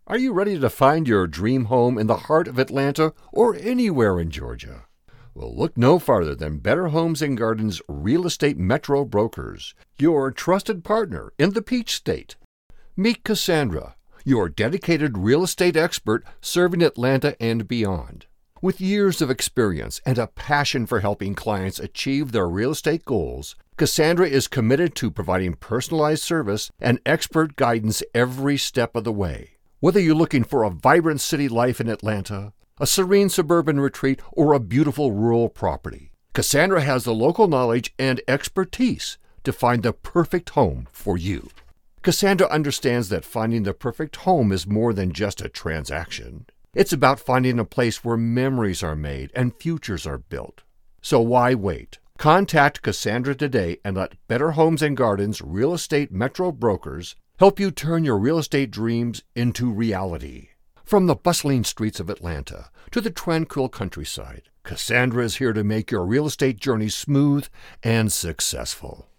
Are you ready to find your dream home in the heart of Atlanta or anywhere in Georgia? Well, look no farther than Better Homes and Gardens Real Estate Metro Brokers, your trusted partner in the Peach State. Meet Cassandra, your dedicated real estate expert serving Atlanta and beyond. With years of experience and a passion for helping clients achieve their real estate goals, Cassandra is committed to providing personalized service and expert guidance every step of the way. Whether you're looking for a vibrant city life in Atlanta, a serene suburban retreat, or a beautiful rural property, Cassandra has the local knowledge and expertise to find the perfect home for you. Cassandra understands that finding the perfect home is more than just a transaction. It's about finding a place where memories are made and futures are built. So why wait? Contact Cassandra today and let Better Homes and Gardens Real Estate Metro Brokers help you turn your real estate dreams into reality. From the bustling streets of Atlanta to the tranquil countryside, Cassandra is here to make your real estate journey smooth and successful.